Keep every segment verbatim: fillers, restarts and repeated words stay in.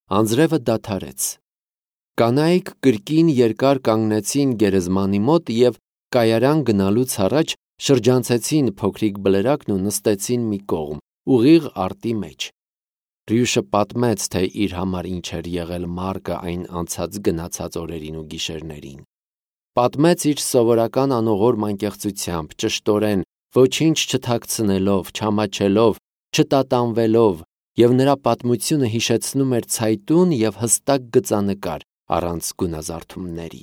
Անձրևը դադարեց։ Կանայք կրկին երկար կանգնեցին գերեզմանի մոտ և կայարան գնալուց առաջ շրջանցեցին փոքրիկ բլրակն ու նստեցին մի կողմ, ուղիղ արտի մեջ։ Ռյուշը պատմեց, թե իր համար ինչ էր եղել Մարկը այն անցած գնացած օրերին ու գիշերներին։ Պատմեց իր սովորական անողորմ անկեղծությամբ, ճշտորեն, ոչինչ չթաքցնելով, չամաչելով, չտատանվելով, և նրա պատմությունը հիշեցնում էր ցայտուն և հստակ գծանկար առանց գունազարդումների։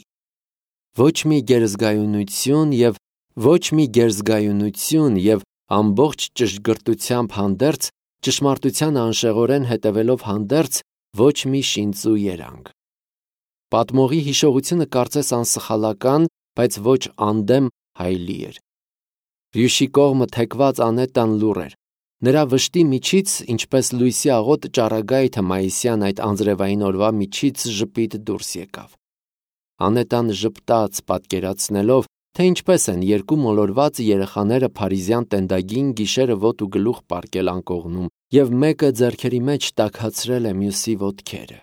Ոչ մի գերզգայունություն և ոչ մի գերզգայունություն և ամբողջ ճշգրտությամբ հանդերձ, ճշմարտության անշեղորեն հետևելով հանդերձ, ոչ մի շինծու երանգ։ Պատմողի հիշողությունը կարծես անսխալական, բայց ոչ անդեմ հայելի էր։ Ռյուշի կողմը թեքված Անետան լուռ էր։ Նրա վշտի միջից, ինչպես լույսի աղոտ ճառագայթը մայիսյան այդ անձրևային օրվա միջից ժպիտ դուրս եկավ։ Անետան ժպտաց, պատկերացնելով, թե ինչպես են երկու մոլորված երեխաները փարիզյան տենդագին գիշերը ոտ ու գլուխ պառկել անկողնում, և մեկը ձեռքերի մեջ տաքացրել է մյուսի ոտքերը։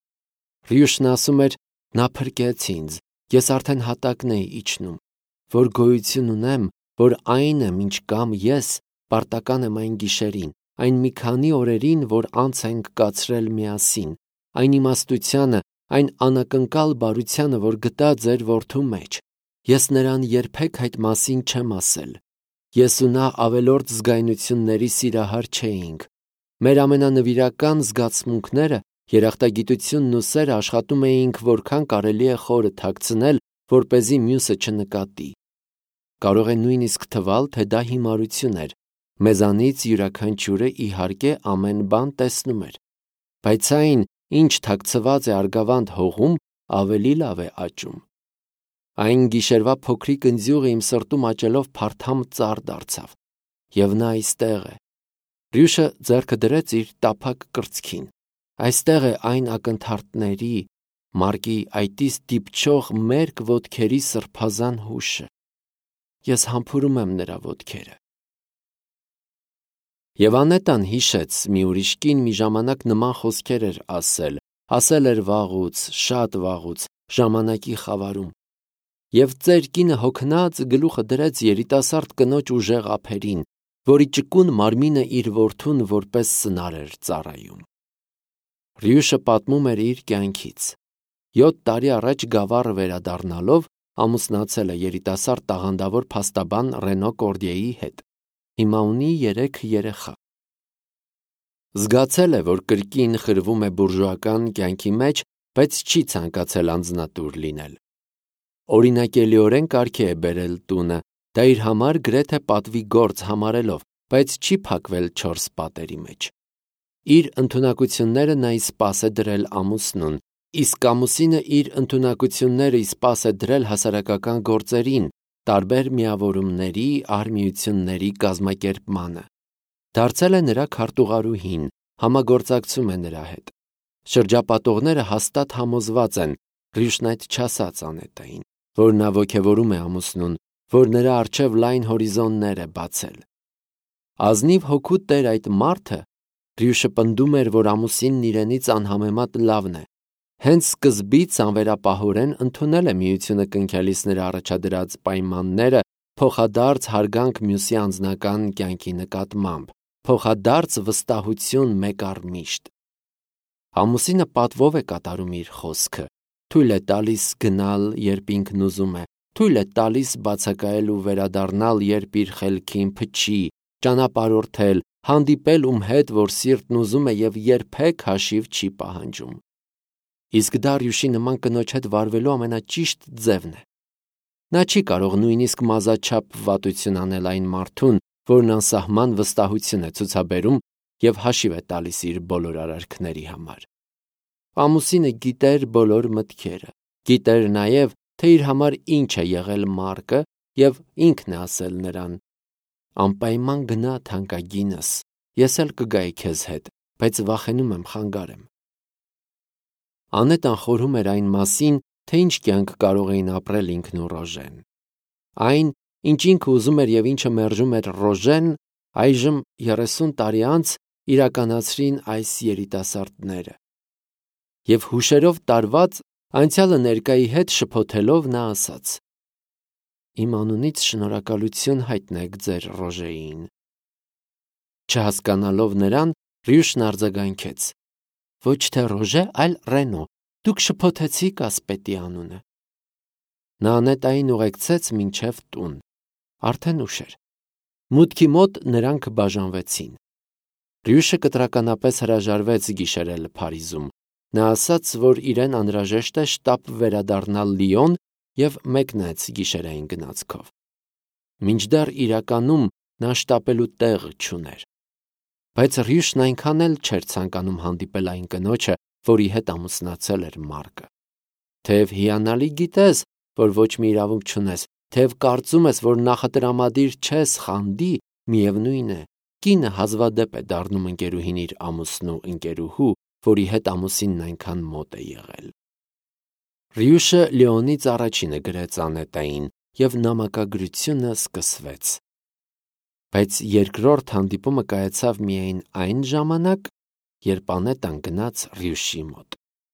Ռյուշն ասում էր. «Նա փրկեց ինձ, ես արդեն հատակն էի իջնում, որ գոյություն ունեմ, որ այն եմ, ինչ կամ ես, պարտական եմ այն գիշերին, այն մի քանի օրերին, որ անց ենք կացրել միասին, այն իմաստությանը, այն անակնկալ բարությանը, որ գտա ձեր որդու մեջ։ Ես նրան երբեք այդ մասին չեմ ասել։ Ես ու նա ավելորդ զգայունությունների սիրահար չէինք։ Մեր ամենանվիրական զգացմունքները, երախտագիտությունն ու սերը աշխատում էինք որքան կարելի է խորը թաքցնել, որպեսզի մյուսը չնկատի։ Կարող է նույնիսկ թվալ, թե դա հիմարություն էր։ Մեզանից յուրաքանչյուրը իհարկե ամեն բան տեսնում էր, բայց այն, ինչ թաքցված է արգավանդ հողում, ավելի լավ է աճում։ Այն գիշերվա փոքրիկ ընձյուղը իմ սրտում աճելով փարթամ ծառ դարձավ, և նա այստեղ է։ Ռյուշը ձեռքը դրեց իր տափակ կրծքին։ Այստեղ է այն ակնթարթների, Մարկի այտից դիպչող մերկ ոտքերի սրբազան հուշը։ Ես համբուրում եմ նրա ոտքերը։ Եվ Անետան հիշեց, մի ուրիշ կին մի ժամանակ նման խոսքեր էր ասել, ասել էր վաղուց, շատ վաղուց, ժամանակի խավարում։ Եվ ծեր կինը հոգնած գլուխը դրեց երիտասարդ կնոջ ուժեղ ափերին, որի ճկուն մարմինը իր որդուն որպես սնար էր ծառայում։ Ռյուշը պատմում էր իր կյանքից։ Յոթ տարի առաջ գավառը վերադառնալով ամուսնացել է երիտասարդ տաղանդավոր փաստաբան Ռենո Կորդիեի հետ։ Հիմա ունի երեք երեխա։ Զգացել է, որ կրկին խրվում է բուրժուական կյանքի մեջ, բայց չի ցանկացել անձնատուր լինել։ Օրինակելիորեն կարգի է բերել տունը, դա իր համար գրեթե պատվի գործ համարելով, բայց չի փակվել չորս պատերի մեջ։ Իր ընդունակությունները նա ի սպաս է դրել ամուսնուն, իսկ ամուսինը իր ընդունակությունները ի սպաս է դրել հասարակական գործերին, տարբեր միավորումների, արհմիությունների կազմակերպմանը։ Դարձել է նրա քարտուղարուհին, համագործակցում է նրա հետ։ Շրջապատողները հաստատ համոզված են, Ռյուշն այդ չասաց Անետային, որ նա ոգևորում է ամուսնուն, որ նրա առջև լայն հորիզոններ է բացել։ Ազնիվ հոգու տեր այդ մարդը, Ռյուշը պնդում էր, որ ամուսինն իրենից անհամեմատ լավն է։ Հենց սկզբից անվերապահորեն ընդունել է միությունը կնքելիս նրա առաջադրած պայմանները, փոխադարձ հարգանք մյուսի անձնական կյանքի նկատմամբ, փոխադարձ վստահություն մեկ առ միշտ։ Ամուսինը պատվով է կատարում իր խոսքը, թույլ է տալիս գնալ, երբ ինքն ուզում է, թույլ է տալիս բացակայել ու վերադառնալ, երբ իր խելքին փչի, ճանապարհորդել, հանդիպել ում հետ, որ սիրտն ուզում է և երբեք հաշիվ չի պահանջում։ Իսկ դա Ռյուշի նման կնոջ հետ վարվելու ամենաճիշտ ձևն է։ Նա չի կարող նույնիսկ մազաչափ վատություն անել այն մարդուն, որն անսահման վստահություն է ցուցաբերում և հաշիվ է տալիս իր բոլոր արարքների համար։ Ամուսինը գիտեր բոլոր մտքերը, գիտեր նաև, թե իր համար ինչ է եղել Մարկը, և ինքն է ասել նրան. «Անպայման գնա թանկագինս, ես էլ կգայի քեզ հետ, բայց վախենում եմ խանգարեմ»։ Անետան խորհում էր այն մասին, թե ինչ կյանք կարող էին ապրել ինքն ու Ռոժեն։ Այն, ինչ ինքը ուզում էր և ինչը մերժում էր Ռոժեն, այժմ երեսուն տարի անց իրականացրին այս երիտասարդները։ Եվ հուշերով տարված անցյալը ներկայի հետ շփոթելով նա ասաց. «Իմ անունից շնորհակալություն հայտնեք ձեր Ռոժեին»։ Չհասկանալով նրան, Ռյուշն արձագանքեց. «Ոչ թե Ռոժե, այլ Ռենո, դուք շփոթեցիք ասպետի անունը»։ Նա անետային ուղեկցեց մինչև տուն։ Արդեն ուշ էր։ Մուտքի մոտ նրանք բաժանվեցին։ Ռյուշը կտրականապես հրաժարվեց գիշերել Փարիզում։ Նա ասաց, որ իրեն անհրաժեշտ է շտապ վերադառնալ Լիոն և մեկնեց գիշերային գնացքով։ Մինչդեռ իրականում նա շտապելու տեղ չուներ։ Բայց Ռյուշն այնքան էլ չէր ցանկանում հանդիպել այն կնոջը, որի հետ ամուսնացել էր Մարկը։ Թեև հիանալի գիտես, որ ոչ մի իրավունք չունես, թեև կարծում ես, որ նախատրամադիր չես խանդի, միևնույն է, կինը հազվադեպ է դառնում ընկերուհին իր ամուսնու ընկերուհու, որի հետ ամուսինն այնքան մոտ է եղել։ Ռյուշը Լիոնից առաջինը գրեց անետային, և նամակագրությունը սկսվեց։ Բայց երկրորդ հանդիպումը կայացավ միայն այն ժամանակ, երբ անետան գնաց Ռյուշի մոտ։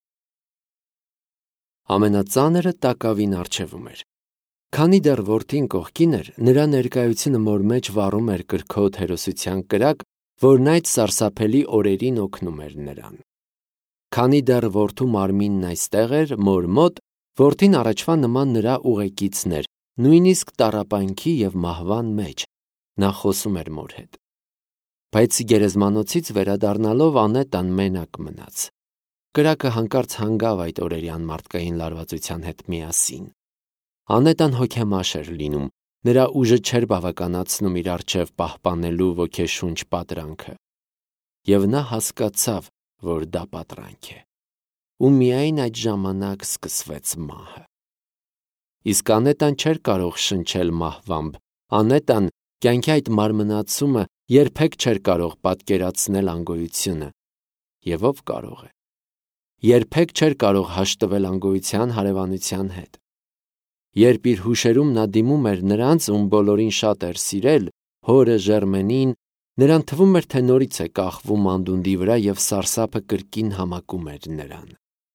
Ամենածանրը տակավին առջևում էր։ Քանի դեռ որդին կողքին էր, նրա ներկայությունը մոր մեջ վառում էր կրքոտ հերոսության կրակ, որն այդ սարսափելի օրերին օգնում էր նրան։ Քանի դեռ որդու մարմինն այստեղ էր, մոր մոտ, որդին առաջվա նման նրա ուղեկիցն էր, նույնիսկ տառապանքի և մահվան մեջ, նա խոսում էր մոր հետ։ Բայց գերեզմանոցից վերադառնալով անետան մենակ մնաց։ Կրակը հանկարծ հանգավ այդ օրերյան մարդկային լարվածության հետ միասին։ Անետան հոգեմաշ էր լինում, նրա ուժը չէր բավականացնում իր առջև պահպանելու ոգեշունչ պատրանքը։ Եվ նա հասկացավ, որ դա պատրանք է։ Ու միայն այդ ժամանակ սկսվեց մահը։ Իսկ անետան չէր կարող շնչել մահվամբ, անետան կյանքի այդ մարմնացումը երբեք չէր կարող պատկերացնել անգոյությունը։ Եվ ով կարող է։ Երբեք չէր կարող հաշտվել անգոյության հարևանության հետ։ Երբ իր հուշերում նա դիմում էր նրանց, ում բոլորին շատ էր սիրել, հորը Ժերմենին, նրան թվում էր, թե նորից է կախվում անդունդի վրա և սարսափը կրկին համակում էր նրան։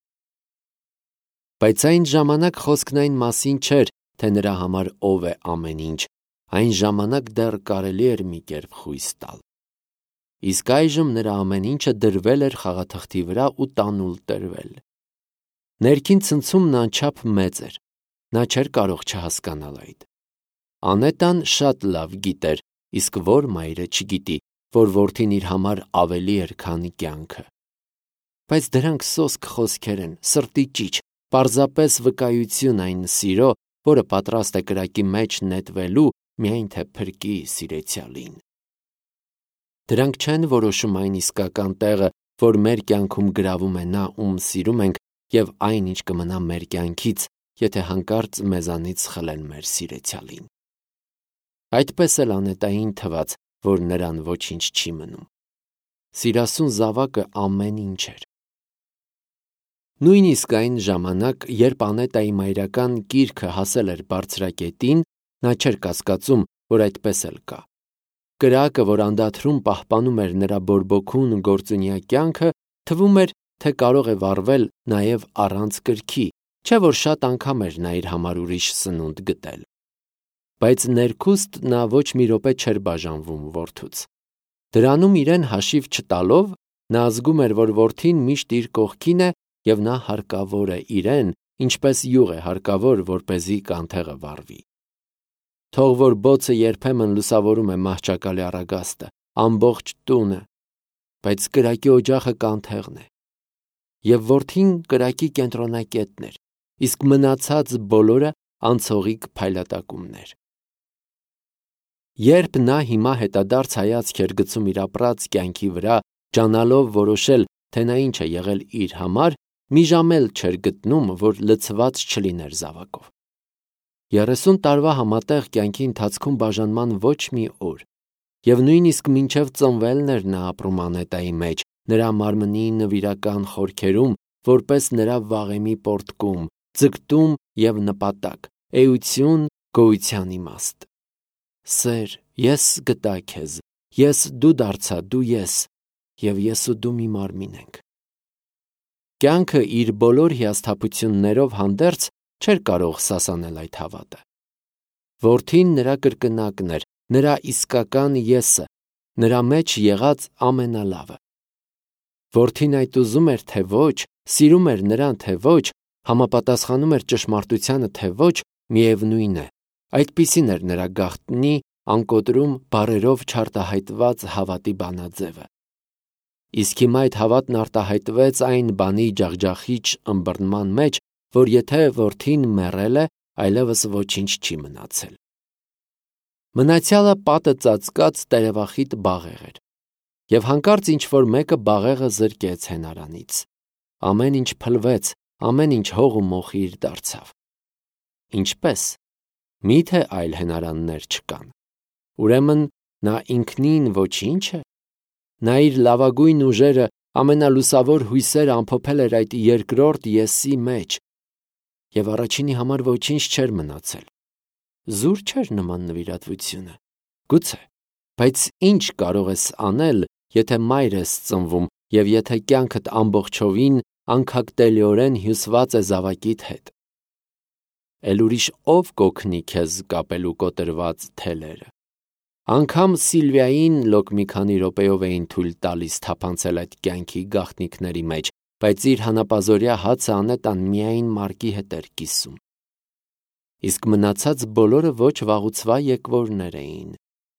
Բայց այն ժամանակ խոսքն այն մասին չէր, թե նրա համար ով է ամեն ինչ, այն ժամանակ դեռ կարելի էր մի կերպ խույս տալ։ Իսկ այժմ նրա ամեն ինչը դրվել էր խաղաթղթի վրա ու տանուլ տրվել։ Ներքին ցնցումն անչափ մեծ էր, նա չէր կարող չհասկանալ այդ։ Անետան շատ լավ գիտեր, իսկ որ մայրը չգիտի, որ որդին իր համար ավելի էր, քան կյանքը։ Բայց դրանք սոսկ խոսքեր են, սրտի ճիչ, պարզապես վկայություն այն սիրո, որը պատրաստ է կրակի մեջ նետվելու, միայն թե փրկի սիրեցյալին։ Դրանք չեն որոշում այն իսկական տեղը, որ մեր կյանքում գրավում է նա, ում սիրում ենք, և այն, ինչ կմնա մեր կյանքից, եթե հանկարծ մեզանից խլեն մեր սիրեցյալին։ Այդպես էլ անետային թվաց, որ նրան ոչինչ չի մնում։ Սիրասուն զավակը ամեն ինչ էր։ Նույնիսկ այն ժամանակ, երբ անետայի մայրական կիրքը հասել էր բարձրակետին, նա չէր կասկածում, որ այդպես էլ կա։ Կրակը, որ անդադրում պահպանում էր նրա բորբոքուն գործունյա կյանքը, թվում էր, թե կարող է վառվել նաև առանց կրքի, չէ որ շատ անգամ էր նա իր համար ուրիշ սնունդ գտել։ Բայց ներքուստ նա ոչ մի րոպե չէր բաժանվում որդուց։ Դրանում իրեն հաշիվ չտալով, նա զգում էր, որ որդին միշտ իր կողքին է և նա հարկավոր է իրեն, ինչպես յուղ է հարկավոր, որպեսզի կանթեղը վառվի։ Թող որ բոցը երբեմն լուսավորում է մահճակալի առագաստը, ամբողջ տունը, բայց կրակի օջախը կանթեղն է։ Եվ որդին կրակի կենտրոնակետն էր, իսկ մնացած բոլորը անցողիկ փայլատակումներ։ Երբ նա հիմա հետադարձ հայացք էր գցում իր ապրած կյանքի վրա, ջանալով որոշել, թե նա ինչ է եղել իր համար, մի ժամ էլ չէր գտնում, որ լցված չլիներ զավակով։ Երեսուն տարվա համատեղ կյանքի ընթացքում բաժանման ոչ մի օր, և նույնիսկ մինչև ծնվելն էր նա ապրում անետայի մեջ, նրա մարմնի նվիրական խորքերում, որպես նրա վաղեմի պորտկում, ձգտում և նպատակ, էություն, գոյության իմաստ։ Սեր, ես գտա քեզ, ես դու դարձա, դու ես, և ես ու դու մի մարմին ենք։ կյանքը իր բոլոր հիասթափություններով հանդերձ չէր կարող սասանել այդ հավատը։ Որդին նրա կրկնակն էր, նրա իսկական եսը, նրա մեջ եղած ամենալավը։ Որդին այդ ուզում էր, թե ոչ, սիրում էր նրան, թե ոչ, համապատասխանում էր ճշմարտությանը, թե ոչ, միևնույն է, այդպիսին էր նրա գաղտնի, անկոտրում, բառերով չարտահայտված հավատի բանաձևը։ Իսկ հիմա այդ հավատն արտահայտվեց այն բանի ջախջախիչ ըմբռնման մեջ, որ եթե որդին մեռել է, այլևս ոչինչ չի մնացել։ Մնացյալը պատը ծածկած տերևախիտ բաղեղ էր, և հանկարծ ինչ-որ մեկը բաղեղը զրկեց հենարանից։ Ամեն ինչ փլվեց, ամեն ինչ հող ու մոխիր դարձավ։ Ինչպե՞ս։ Մի՞թե այլ հենարաններ չկան։ Ուրեմն նա ինքնին ոչի՞նչ է։ Նա իր լավագույն ուժերը, ամենալուսավոր հույսերը ամփոփել էր այդ երկրորդ եսի մեջ, և առաջինի համար ոչինչ չէր մնացել։ Զուր չէր նման նվիրատվությունը։ Գուցե, բայց ինչ կարող ես անել, եթե մայր ես ծնվում և եթե կյանքդ ամբողջովին անքակտելիորեն հյուսված է զավակիդ հետ։ Էլ ուրիշ ով կօգնի քեզ կապելու կոտրված թելերը։ Անգամ Սիլվիային լոկ մի քանի րոպեով էին թույլ տալիս թափանցել այդ կյանքի գաղտնիքների մեջ, բայց իր հանապազօրյա հացը Անետան միայն Մարկի հետ էր կիսում։ Իսկ մնացած բոլորը ոչ վաղուցվա եկվորներ էին։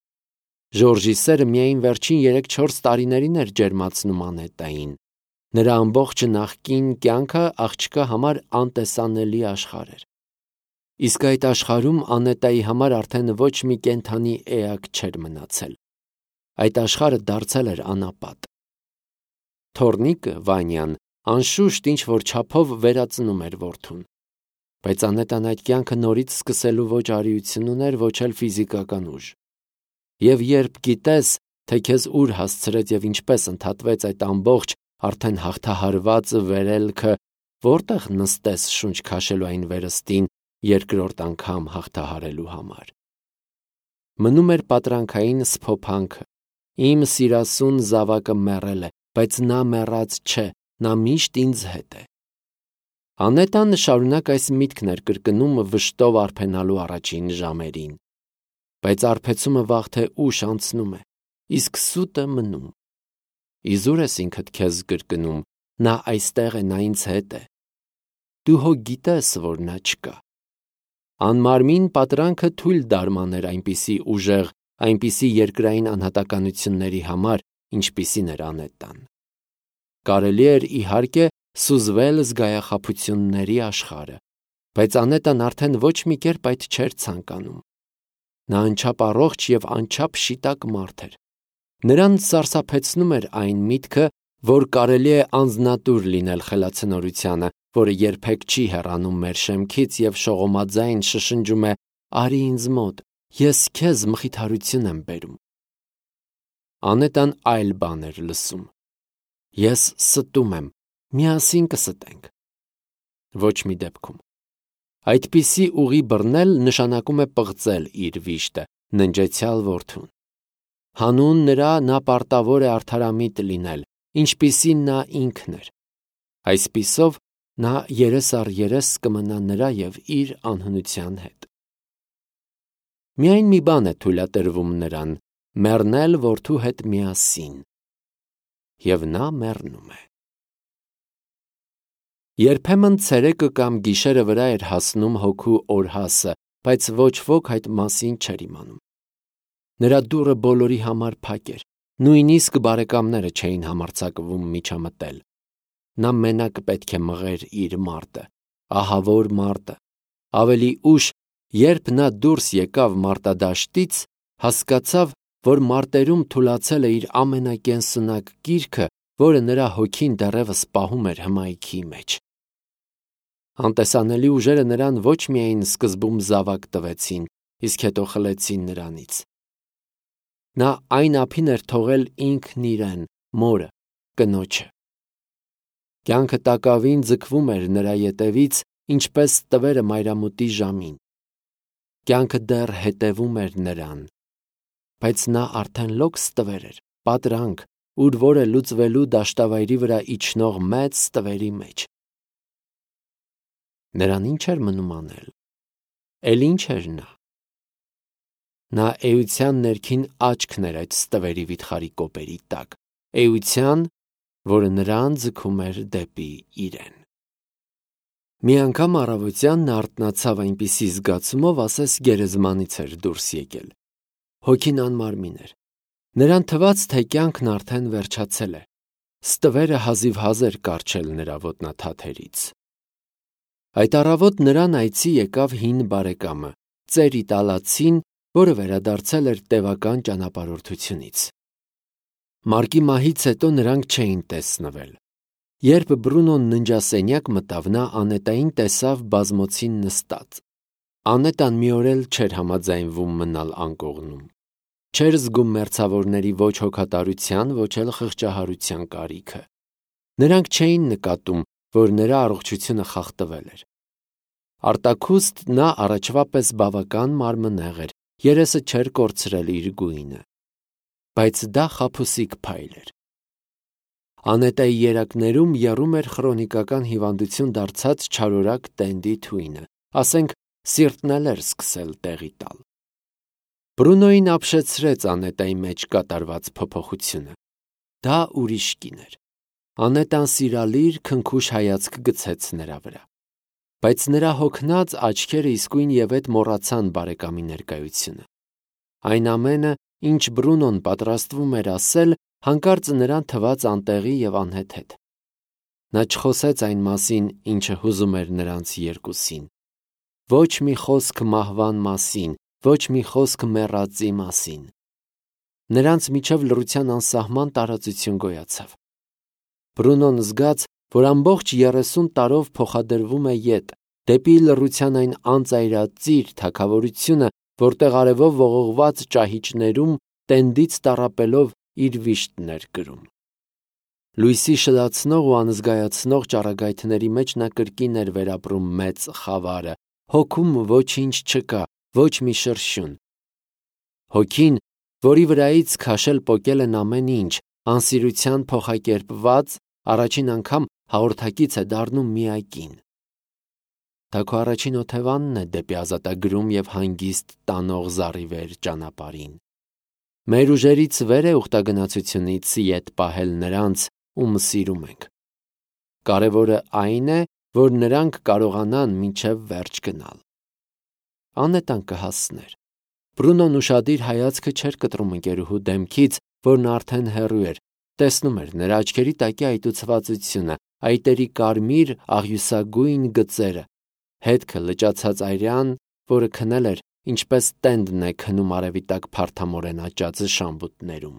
Ժորժի սերը միայն վերջին երեք-չորս տարիներին էր ջերմացնում Անետային։ Նրա ամբողջ նախկին կյանքը աղջկա համար անտեսանելի աշխարհ էր։ Իսկ այդ աշխարհում Անետայի համար արդեն ոչ մի կենդանի էակ չէր մնացել։ Այդ աշխարհը դարձել էր անապատ։ Թոռնիկը, Վանյան, անշուշտ ինչ-որ չափով վերածնում էր որդուն։ Բայց Անետան այդ կյանքը նորից սկսելու ոչ արիություն ուներ, ոչ էլ ֆիզիկական ուժ։ Եվ երբ գիտես, թե քեզ ուր հասցրեց և ինչպես ընդհատվեց այդ ամբողջ արդեն հաղթահարված վերելքը, որտեղ նստես շունչ քաշելու այն վերստին երկրորդ անգամ հաղթահարելու համար։ Մնում էր պատրանքային սփոփանքը։ Իմ սիրասուն զավակը մեռել է, բայց նա մեռած չէ, նա միշտ ինձ հետ է։ Անետան շարունակ այս միտքն էր կրկնում վշտով արբենալու առաջին ժամերին։ Բայց արբեցումը վաղ թե ուշ անցնում է, իսկ սուտը մնում։ Իզուր ես ինքդ քեզ կրկնում, նա այստեղ է, նա ինձ հետ է։ Դու հո գիտես, որ նա չկա։ Անմարմին պատրանքը թույլ դարմաներ այնպիսի ուժեղ, այնպիսի երկրային անհատականությունների համար, ինչպիսին էր Անետան։ Կարելի էր, իհարկե, սուզվել զգայախաբությունների աշխարհը, բայց Անետան արդեն ոչ մի կերպ այդ չէր ցանկանում։ Նա անչափ առողջ և անչափ շիտակ մարդ էր։ Նրան սարսափեցնում էր այն միտքը, որ կարելի է անձնատուր լինել խելացնորությանը, որը երբեք չի հեռանում մեր շեմքից և շողոմաձայն շշնջում է. «Արի ինձ մոտ, ես քեզ մխիթարություն եմ բերում»։ Անետան այլ բան էր լսում. «Ես ստում եմ, միասին կստենք»։ Ոչ մի դեպքում։ Այդպիսի ուղի բռնել նշանակում է պղծել իր վիշտը, ննջեցյալ որդուն։ Հանուն նրա նա պարտավոր է արդարամիտ լինել, ինչպիսին նա ինքն էր։ Այսպիսով նա երես առ երես կմնա նրա և իր անհնության հետ։ Միայն մի բան է թույլատրվում նրան՝ մեռնել որդու հետ միասին։ Եվ նա մեռնում է։ Երբեմն ցերեկը կամ գիշերը վրա էր հասնում հոգու օրհասը, բայց ոչ ոք այդ մասին չէր իմանում։ Նրա դուռը բոլորի համար փակ էր, նույնիսկ բարեկամները չէին համարձակվում միջամտել։ Նա մենակ պետք է մղեր իր մարտը, ահավոր մարտը։ Ավելի ուշ, երբ նա դուրս եկավ մարտադաշտից, հասկացավ, որ մարտերում թուլացել է իր ամենակենսունակ կիրքը, որը նրա հոգին դեռևս պահում էր հմայքի մեջ։ Անտեսանելի ուժերը նրան ոչ միայն սկզբում զավակ տվեցին, իսկ հետո խլեցին նրանից։ Նա այն ափին էր թողել ինքն իրեն, մորը, կնոջը։ Կյանքը տակավին ձգվում էր նրա ետևից, ինչպես տվերը մայրամուտի ժամին։ Կյանքը դեռ հետևում էր նրան, բայց նա արդեն լոքս տվեր էր, պատրանք, ուր որը լուծվելու դաշտավայրի վրա իջնող մեծ ստվերի մեջ։ Նրան ինչ էր մնում անել։ Էլ ինչ էր նա։ Նա էության ներքին աչքն էր այդ ստվերի վիթխարի կոպերի տակ, էության, որը նրան ձգում էր դեպի իրեն։ Մի անգամ առավոտյան նա արթնացավ այնպիսի զգացումով, ասես գերեզմանից էր դուրս եկել։ Հոգին անմարմին էր։ Նրան թվաց, թե կյանքն արդեն վերջացել է։ Ստվերը հազիվհազ էր կառչել նրա ոտնաթաթերից։ Այդ առավոտ նրան այցի եկավ հին բարեկամը, ծեր իտալացին, որը վերադարձել էր տևական ճանապարհորդությունից։ Մարկի մահից հետո նրանք չէին տեսնվել։ Երբ Բրունոն ննջասենյակ մտավ, նա Անետային տեսավ բազմոցին նստած։ Անետան մի օր էլ չէր համաձայնվում մնալ անկողնում։ Չէր զգում մերձավորների ոչ հոգատարության, ոչ էլ խղճահարության կարիքը։ Նրանք չէին նկատում, որ նրա առողջությունը խախտվել էր։ Արտաքուստ նա առաջվա պես բավական մարմնեղ էր, երեսը չէր կորցրել իր գույնը։ Բայց դա խաբուսիկ փայլ էր։ Անետայի երակներում եռում էր քրոնիկական հիվանդություն դարձած չարորակ տենդի թույնը, ասենք սիրտն էլ էր սկսել տեղի տալ։ Բրունոին ապշեցրեց Անետայի մեջ կատարված փոփոխությունը։ Դա ուրիշ կին էր։ Անետան սիրալիր, քնքուշ հայացք գցեց նրա վրա։ Բայց նրա հոգնած աչքերը իսկույն ևեթ մոռացան բարեկամի ներկայությունը։ Այն ամենը, ինչ Բրունոն պատրաստվում էր ասել, հանկարծ նրան թվաց անտեղի և անհեթեթ։ Նա չխոսեց այն մասին, ինչը հուզում էր նրանց երկուսին։ Ոչ մի խոսք մահվան մասին, ոչ մի խոսք մեռածի մասին։ Նրանց միջև լռության անսահման տարածություն գոյացավ։ Բրունոն զգաց, որ ամբողջ երեսուն տարով փոխադրվում է ետ, դեպի լռության այն անծայրածիր թագավորությունը, որտեղ արևով ողողված ճահիճներում տենդից տառապելով իր վիշտն էր կրում։ Լույսի շլացնող ու անզգայացնող ճառագայթների մեջ նա կրկին էր վերապրում մեծ խավարը, հոգում ոչինչ չկա, ոչ մի շրշյուն։ Հոգին, որի վրայից քաշել պոկել են ամեն ինչ, անսիրության փոխակերպված, առաջին անգամ հաղորդակից է դառնում միակին։ Դա քո առաջին օթևանն է դեպի ազատագրում և հանգիստ տանող զառիվեր ճանապարհին։ Մեր ուժերից վեր է ուխտագնացությունից ետ պահել նրանց, ում սիրում ենք։ Կարևորը այն է, որ նրանք կարողանան մինչև վերջ գնալ։ Անետան կհասներ։ Բրունոն ուշադիր հայացքը չէր կտրում ընկերուհու դեմքից, որն արդեն հեռու էր, տեսնում էր նրա աչքերի տակի այտուցվածությունը, այտերի կարմիր աղյուսագույն գծերը, հետքը լճացած այրան, որը քնել էր, ինչպես տենդն է քնում արևի տակ փարթամորեն աճած շամբուտներում։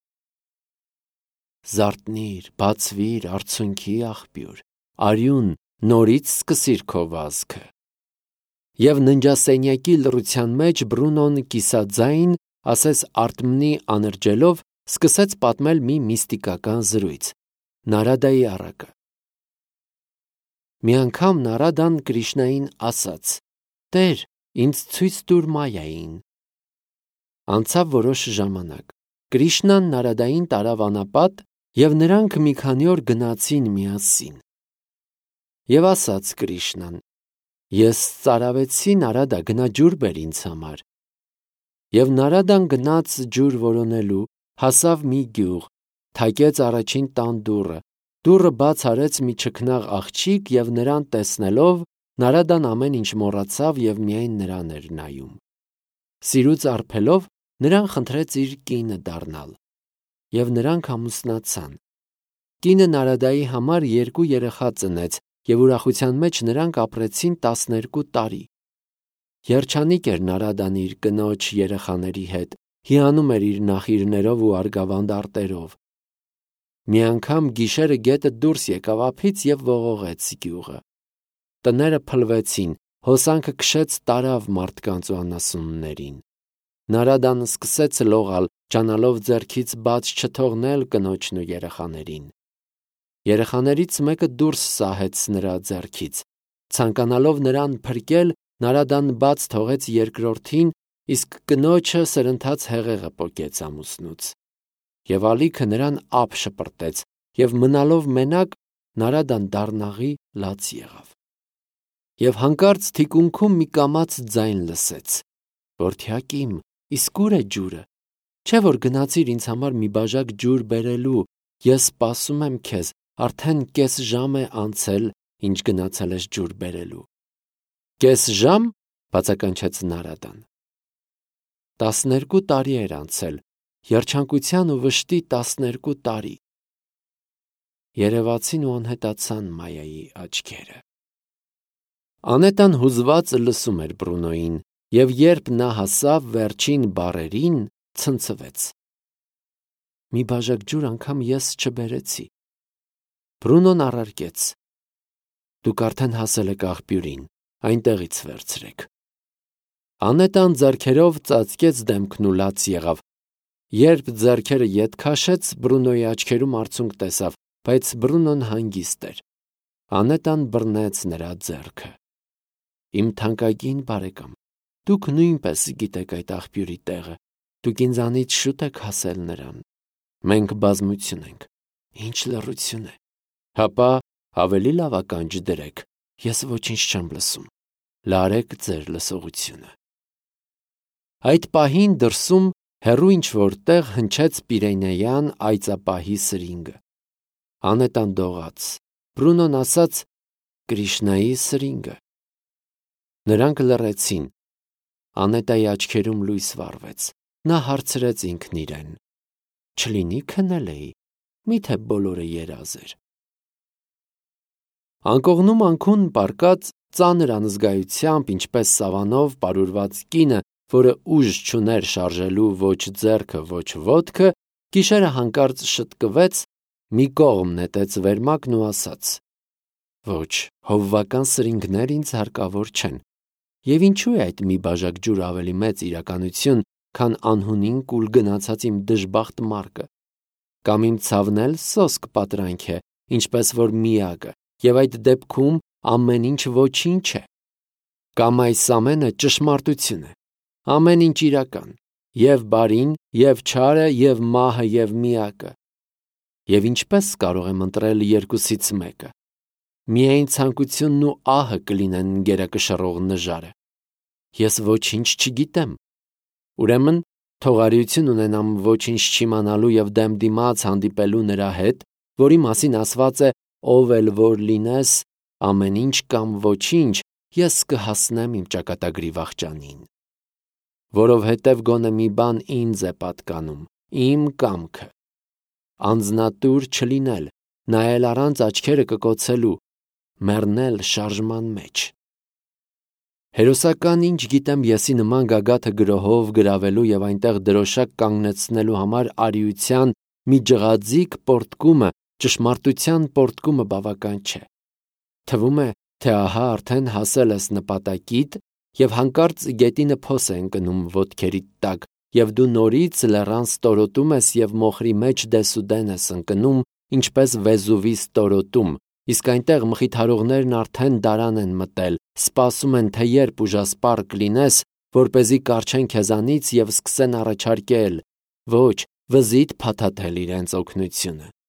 Զարթնի՛ր, բացվի՛ր, արցունքի աղբյուր, արյուն, նորից սկսիր քո վազքը։ Եվ ննջասենյակի լռության մեջ Բրունոն կիսաձայն, ասես արթմնի աներճելով, սկսեց պատմել մի միստիկական զրույց՝ Նարադայի առակը։ Մի անգամ Նարադան Կրիշնային ասաց. «Տեր, ինձ ցույց տուր Մայային»։ Անցավ որոշ ժամանակ։ Կրիշնան Նարադային տարավ անապատ, և նրանք մի քանի օր գնացին միասին։ Եվ ասաց Կրիշնան. «Ես ծարավեցի Նարադա, գնա ջուր բեր ինձ համար»։ Եվ Նարադան գնաց ջուր որոնելու, հասավ մի գյուղ, թակեց առաջին տան դուռը, դուռը բաց արեց մի չքնաղ աղջիկ, և նրան տեսնելով, Նարադան ամեն ինչ մոռացավ և միայն նրան էր նայում։ Սիրուց արբելով, նրան խնդրեց իր կինը դառնալ։ Եվ նրանք ամուսնացան։ Կինը Նարադայի համար երկու երեխա ծնեց, և ուրախության մեջ նրանք ապրեցին տասներկու տարի։ Երջանիկ էր Նարադան իր կնոջ երեխաների հետ, հիանում էր իր նախիրներով ու արգավանդ արտերով։ Մի անգամ գիշերը գետը դուրս եկավ ափից և ողողեց գյուղը։ Տները փլվեցին, հոսանքը քշեց տարավ մարդկանց ու անասուններին։ Նարադան սկսեց լողալ, ջանալով ձեռքից բաց չթողնել կնոջն ու երեխաներին։ Երեխաներից մեկը դուրս սահեց նրա ձեռքից։ Ցանկանալով նրան փրկել, Նարադան բաց թողեց երկրորդին, իսկ կնոջը սրընթաց հեղեղը պոկեց ամուսնուց։ եւ ալիքը նրան ափ շպրտեց, եւ մնալով մենակ Նարադան դառնաղի լաց եղավ։ Եվ հանկարծ թիկունքում մի կամաց ձայն լսեց. «Որդյակ իմ, իսկ ուր է ջուրը։ Չէ՞ որ գնացիր ինձ համար մի բաժակ ջուր բերելու, ես սպասում եմ քեզ, արդեն կես ժամ է անցել, ինչ գնացել ես ջուր բերելու»։ «Կես ժամ», բացականչեց Նարադան։ Տասներկու տարի էր անցել, երջանկության ու վշտի տասներկու տարի։ Երևացին ու անհետացան Մայայի աչքերը։ Անետան հուզված լսում էր Բրունոյին, եւ երբ նա հասավ վերջին բառերին, ցնցվեց։ «Մի բաժակ ջուր անգամ ես չբերեցի»։ Բրունոն առարկեց. «Դուք արդեն հասել եք աղբյուրին, այնտեղից վերցրեք»։ Անետան ձեռքերով ծածկեց դեմքն ու լաց եղավ։ Երբ ձեռքերը ետ քաշեց, Բրունոյի աչքերում արցունք տեսավ, բայց Բրունոն հանգիստ էր։ Անետան բռնեց նրա ձեռքը։ «Իմ թանկագին բարեկամ, դուք նույնպես գիտեք այդ աղբյուրի տեղը, դուք ինձանից շուտ եք հասել նրան։ Մենք բազմություն ենք։ Ինչ լռություն է։ Հապա ավելի լավ ականջ դրեք, ես ոչինչ չեմ լսում։ Լարեք ձեր լսողությունը»։ Այդ պահին դրսում հեռու ինչ-որ տեղ հնչեց Պիրենեյան այծապահի սրինգը։ Անետան դողաց։ Բրունոն ասաց. «Կրիշնայի սրինգը»։ Նրանք լռեցին։ Անետայի աչքերում լույս վառվեց։ Նա հարցրեց ինքն իրեն. «Չլինի քնել էի, միթե բոլորը երազ էր»։ Անկողնում անքուն պառկած ծանր անզգայությամբ, ինչպես սավանով պարուրված կինը, որը ուժ չուներ շարժելու ոչ ձեռքը, ոչ ոտքը, գիշերը հանկարծ շտկվեց, մի կողմ նետեց վերմակն ու ասաց. «Ոչ, հովվական սրինգներ ինձ հարկավոր չեն, եւ ինչու է այդ մի բաժակ ջուր ավելի մեծ իրականություն, քան անհունին կուլ գնացած իմ դժբախտ մարկը։ Կամ իմ ցավն էլ սոսկ պատրանք է, ինչպես որ միակը, եւ այդ դեպքում ամեն ինչ ոչինչ է։ Կամ այս ամենը ճշմարտություն է, ամեն ինչ իրական, եւ բարին, եւ չարը, եւ մահը, եւ միակը։ Եվ ինչպես կարող եմ ընտրել երկուսից մեկը։ Միայն ցանկությունն ու ահը կլինեն գերակշռող նժարը։ Ես ոչինչ չգիտեմ։ Ուրեմն թողարիություն ունենամ ոչինչ չիմանալու եւ դեմ դիմաց հանդիպելու նրա հետ, որի մասին ասված է. «Ով էլ որ լինես, ամեն ինչ կամ ոչինչ, ես կհասնեմ իմ ճակատագրի վախճանին»։ Որովհետև գոնե մի բան ինձ է պատկանում, իմ կամքը։ Անձնատուր չլինել, նայել առանց աչքերը կկոցելու, մեռնել շարժման մեջ։ Հերոսական ինչ գիտեմ եսի նման գագաթը գրոհով գրավելու եւ այնտեղ դրոշակ կանգնեցնելու համար արիության մի ջղաձիգ պորտկումը, ճշմարտության պորտկումը բավական չէ։ Թվում է, թե ահա արդեն հասել ես նպատակիդ եւ հանկարծ գետինը փոս է ընկնում ոտքերիդ տակ, եւ դու նորից լեռան ստորոտում ես եւ մոխրի մեջ դեսուդեն ես ընկնում, ինչպես Վեզուվի ստորոտում, իսկ այնտեղ մխիթարողներն արդեն դարան են մտել, սպասում են, թե երբ ուժասպառ կլինես, որպեսզի կառչեն քեզանից եւ սկսեն առաջարկել, ոչ, վզիդ փաթաթել իրենց օգնությունը։